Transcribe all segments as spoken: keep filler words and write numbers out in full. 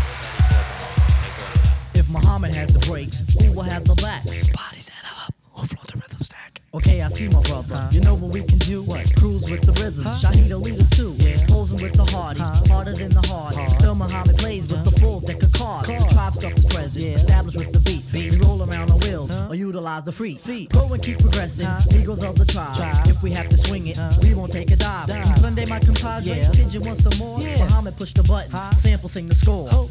If Muhammad has the breaks, who will have the blacks? Bodies that are up, who float the rhythm stack? Okay, I see my brother. Huh? You know what we can do? What? Cruise with the rhythms. Huh? Shaheed leaders too. Yeah. Posing with the Hardys, huh? Harder than the hard. Hard. Still Muhammad plays with huh? the full deck of cards. Car. The tribe stuff is present. Yeah. Established with the beat. beat. We roll around on wheels huh? or utilize the free feet. Go and keep progressing. Huh? Eagles of the tribe. tribe. If we have to swing it, huh? we won't take a dive. dive. Sunday, my compadre. Yeah. Pigeon want some more. Yeah. Muhammad push the button. Huh? Sample sing the score. Oh.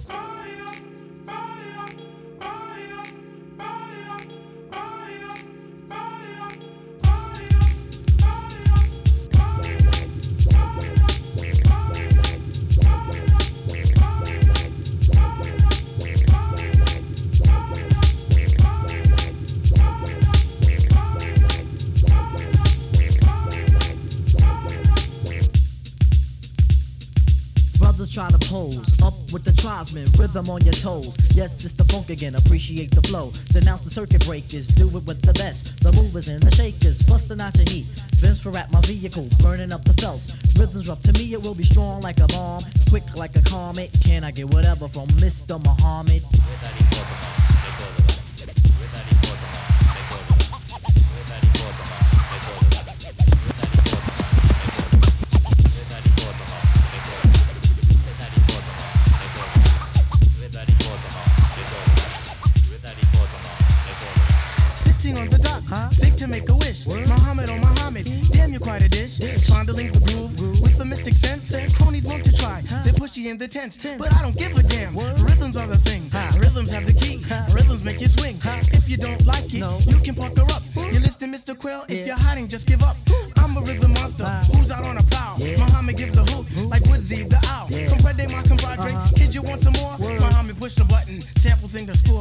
Try to pose up with the tribesmen, rhythm on your toes. Yes, it's the funk again, appreciate the flow. Denounce the circuit breakers, do it with the best. The movers and the shakers, bustin' out your heat. Vince for at my vehicle, burning up the felts. Rhythms rough, to me it will be strong like a bomb, quick like a comet. Can I get whatever from Mister Muhammad? On the dock, huh? Think to make a wish. Word? Muhammad on Muhammad, damn you quite a dish. dish. Fondling the groove, groove with the mystic sense. sense. Cronies want to try, huh? They're pushy in the tents, tense. But I don't give a damn. Word? Rhythms are the thing, huh? Rhythms have the key. Huh? Rhythms make you swing. Huh? If you don't like it, no. you can pucker up. You listen, Mister Quill. Yeah. If you're hiding, just give up. I'm a rhythm monster huh? who's out on a plow. Yeah. Muhammad gives a hoop Who? like Woodsy the owl. Yeah. Comprende my compadre, uh-huh. Kid, you want some more? Word. Muhammad push the button, sample sing the score.